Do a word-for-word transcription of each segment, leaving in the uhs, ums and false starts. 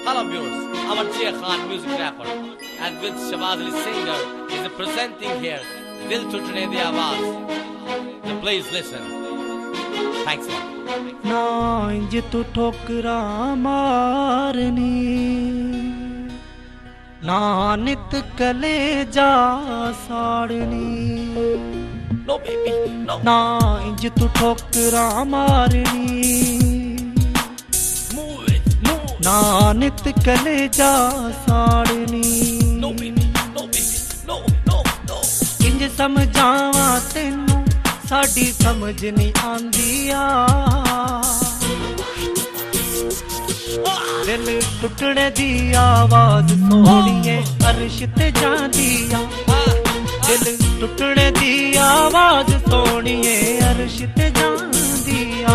Hello viewers, I'm Sheikh Khan, music rapper, and with Shabaz Ali singer is presenting here Dil Tutne Di Awaaz. So please listen. Thanks a lot. ना इंज तू ठोकरा मारनी ना नित कलेजा साड़नी No baby, no. ना इंज तू ठोकरा मारनी Move it, move. ना नित कलेजा साड़नी No baby, no baby, no, no, no. इंज समझावा तेनू साडी समझ नहीं आंदी आ दिल टुटने दी आवाज सोहणीए अर्श ते जांदी आ दिल टुटने दी आवाज सोहणीए अर्श ते जांदी आ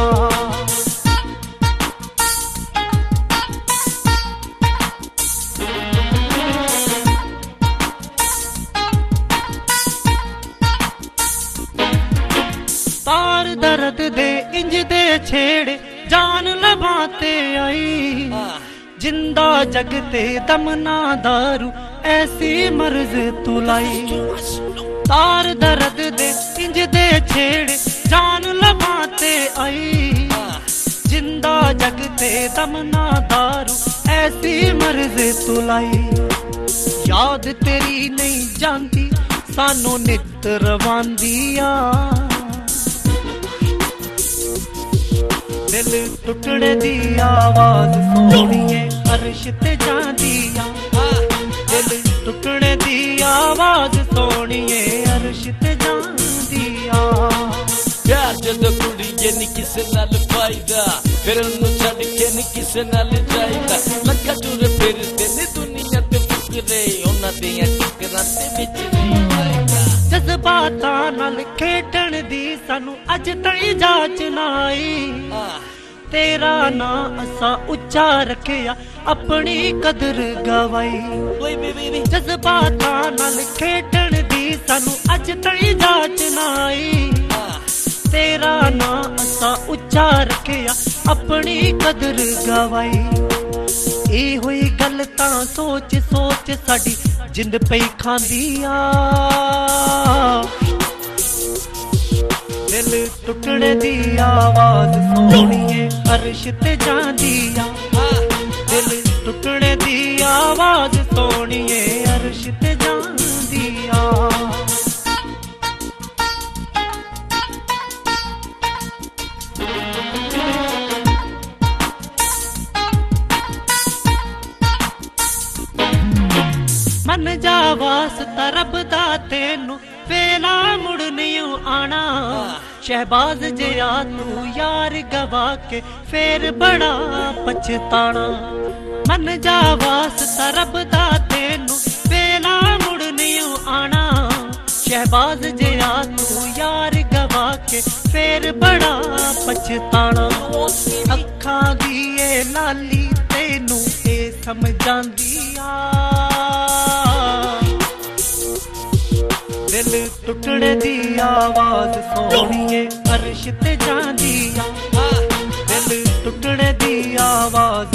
तार दर्द दे इंज दे छेड़े जान लभाते आई जिंदा जगते दम ना दारू ऐसी मर्ज तू लाई तार दर्द दे इंज दे छेड़े जान लभाते आई जिंदा जगते दम ना दारू ऐसी मर्ज तू लाई याद तेरी नहीं जानती सानू नित रवांदिया दिल टुटने दी आवाज सोहणीए अर्श ते जांदी आ दिल टुटने दी आवाज सोहणीए अर्श ते जांदी आ प्यार जदों कुड़ीए नी किसे नाल फायदा फिर उन्नू छड्ड के नी किसे नाल जाईदा लगा टुर फिरदे ने दुनिया ते फिकरे उन्हां दियां टकरां ते विच नहीं आएगा जज्बातां नाल खेडण दी सानू अज ताईं जाच ना आई तेरा ना असा उच्चा रखिया अपनी कदर गवाई जज्बातां नाल खेडण दी सानू अज ताईं जाच ना आई तेरा ना असा उच्चा रखिया अपनी कदर गवाई ए होई गल तां सोच सोच साडी जिंद पई खांदी आ दिल टुटने दी आवाज सोहणीए अर्श ते जांदी आ दिल टुटने दी आवाज सोहणीए अर्श ते जांदी आ मन जा वास्ता रब दा तेनू वेला मुड़ नहीं आना शहबाज जिया तू यार गवा के फिर बड़ा पछताना मन जा वास्ता रब दा तेनू वेला मुड़ नहीं आना शहबाज जिया तू यार गवा के फिर बड़ा पछताना अखां दी ए लाली तेनू ए समझांदी आ दिल टुटने दी आवाज सोहणीए अर्श ते जांदी आ दिल टुटने दी आवाज